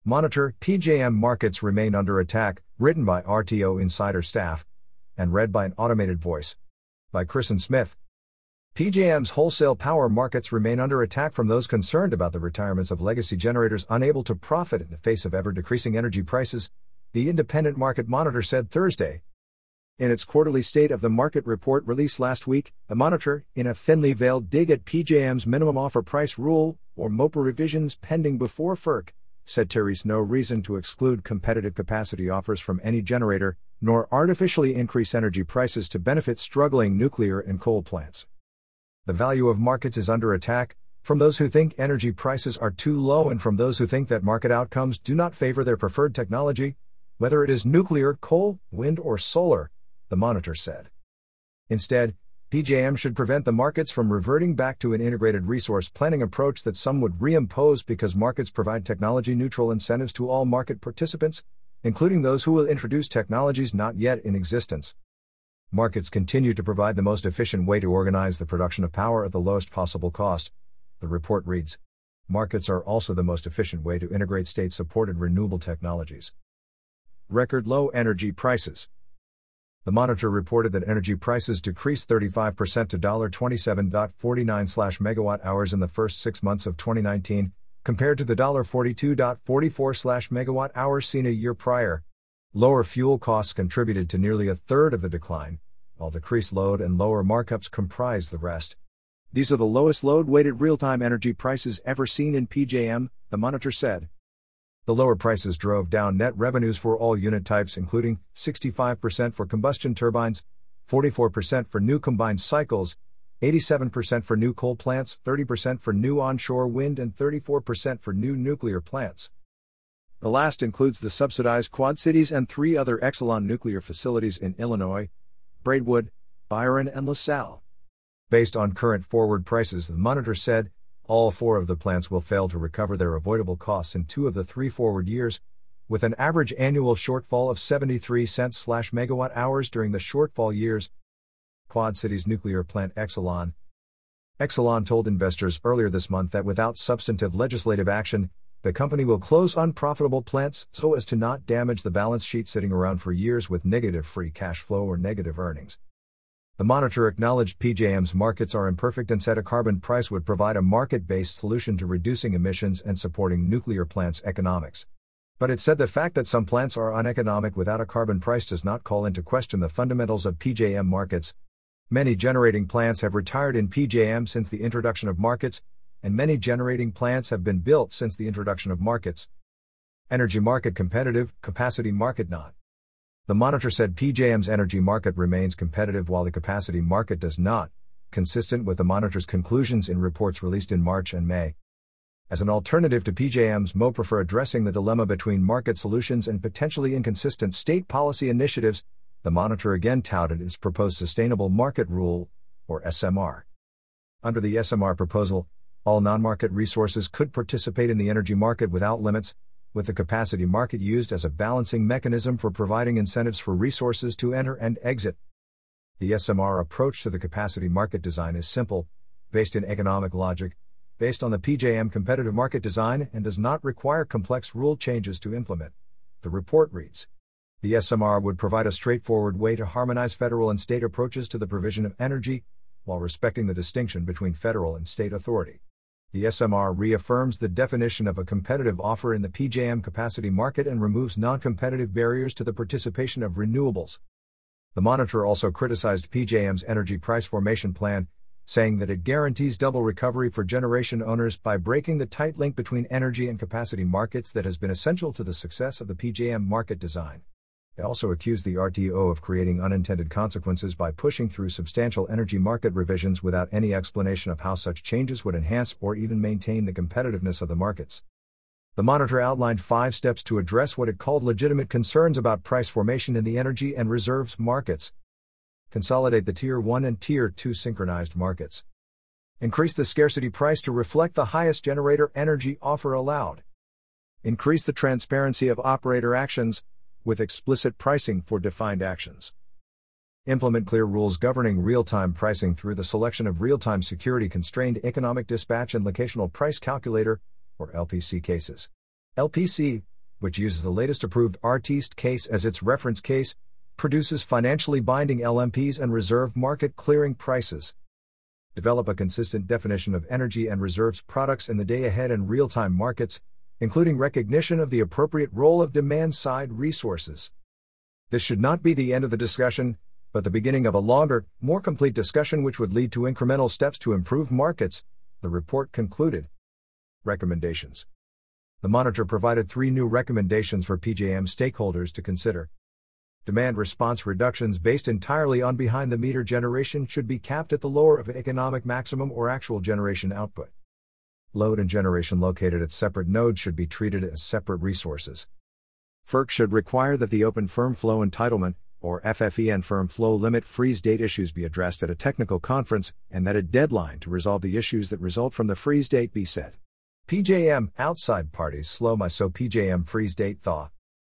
Monitor, PJM markets remain under attack, written by RTO Insider staff, and read by an automated voice. By Kristen Smith. PJM's wholesale power markets remain under attack from those concerned about the retirements of legacy generators unable to profit in the face of ever-decreasing energy prices, the Independent Market Monitor said Thursday. In its quarterly State of the Market report released last week, the Monitor, in a thinly veiled dig at PJM's minimum offer price rule, or MOPR revisions pending before FERC, said there is no reason to exclude competitive capacity offers from any generator, nor artificially increase energy prices to benefit struggling nuclear and coal plants. The value of markets is under attack, from those who think energy prices are too low and from those who think that market outcomes do not favor their preferred technology, whether it is nuclear, coal, wind, or solar, the Monitor said. Instead, PJM should prevent the markets from reverting back to an integrated resource planning approach that some would reimpose because markets provide technology-neutral incentives to all market participants, including those who will introduce technologies not yet in existence. Markets continue to provide the most efficient way to organize the production of power at the lowest possible cost, the report reads. Markets are also the most efficient way to integrate state-supported renewable technologies. Record low energy prices. The Monitor reported that energy prices decreased 35% to $27.49/megawatt-hours in the first 6 months of 2019, compared to the $42.44/megawatt-hours seen a year prior. Lower fuel costs contributed to nearly a third of the decline, while decreased load and lower markups comprised the rest. These are the lowest load-weighted real-time energy prices ever seen in PJM, the Monitor said. The lower prices drove down net revenues for all unit types, including 65% for combustion turbines, 44% for new combined cycles, 87% for new coal plants, 30% for new onshore wind, and 34% for new nuclear plants. The last includes the subsidized Quad Cities and 3 other Exelon nuclear facilities in Illinois, Braidwood, Byron, and LaSalle. Based on current forward prices, the Monitor said, all 4 of the plants will fail to recover their avoidable costs in 2 of the 3 forward years, with an average annual shortfall of 73 cents/megawatt-hours during the shortfall years. Quad Cities nuclear plant Exelon told investors earlier this month that without substantive legislative action, the company will close unprofitable plants so as to not damage the balance sheet sitting around for years with negative free cash flow or negative earnings. The Monitor acknowledged PJM's markets are imperfect and said a carbon price would provide a market-based solution to reducing emissions and supporting nuclear plants' economics. But it said the fact that some plants are uneconomic without a carbon price does not call into question the fundamentals of PJM markets. Many generating plants have retired in PJM since the introduction of markets, and many generating plants have been built since the introduction of markets. Energy market competitive, capacity market not. The Monitor said PJM's energy market remains competitive while the capacity market does not, consistent with the Monitor's conclusions in reports released in March and May. As an alternative to PJM's MOPR for addressing the dilemma between market solutions and potentially inconsistent state policy initiatives, the Monitor again touted its proposed Sustainable Market Rule, or SMR. Under the SMR proposal, all non-market resources could participate in the energy market without limits, with the capacity market used as a balancing mechanism for providing incentives for resources to enter and exit. The SMR approach to the capacity market design is simple, based in economic logic, based on the PJM competitive market design, and does not require complex rule changes to implement, the report reads. The SMR would provide a straightforward way to harmonize federal and state approaches to the provision of energy, while respecting the distinction between federal and state authority. The SMR reaffirms the definition of a competitive offer in the PJM capacity market and removes non-competitive barriers to the participation of renewables. The Monitor also criticized PJM's energy price formation plan, saying that it guarantees double recovery for generation owners by breaking the tight link between energy and capacity markets that has been essential to the success of the PJM market design. It also accused the RTO of creating unintended consequences by pushing through substantial energy market revisions without any explanation of how such changes would enhance or even maintain the competitiveness of the markets. The Monitor outlined 5 steps to address what it called legitimate concerns about price formation in the energy and reserves markets. Consolidate the Tier 1 and Tier 2 synchronized markets. Increase the scarcity price to reflect the highest generator energy offer allowed. Increase the transparency of operator actions, with explicit pricing for defined actions. Implement clear rules governing real-time pricing through the selection of real-time security-constrained economic dispatch and locational price calculator, or LPC cases. LPC, which uses the latest approved RTEST case as its reference case, produces financially binding LMPs and reserve market clearing prices. Develop a consistent definition of energy and reserves products in the day-ahead and real-time markets, including recognition of the appropriate role of demand-side resources. This should not be the end of the discussion, but the beginning of a longer, more complete discussion which would lead to incremental steps to improve markets, the report concluded. Recommendations. The monitor provided 3 new recommendations for PJM stakeholders to consider. Demand response reductions based entirely on behind-the-meter generation should be capped at the lower of economic maximum or actual generation output. Load and generation located at separate nodes should be treated as separate resources. FERC should require that the open firm flow entitlement, or FFE, and firm flow limit freeze date issues be addressed at a technical conference, and that a deadline to resolve the issues that result from the freeze date be set. PJM outside parties slow MISO PJM freeze date thaw.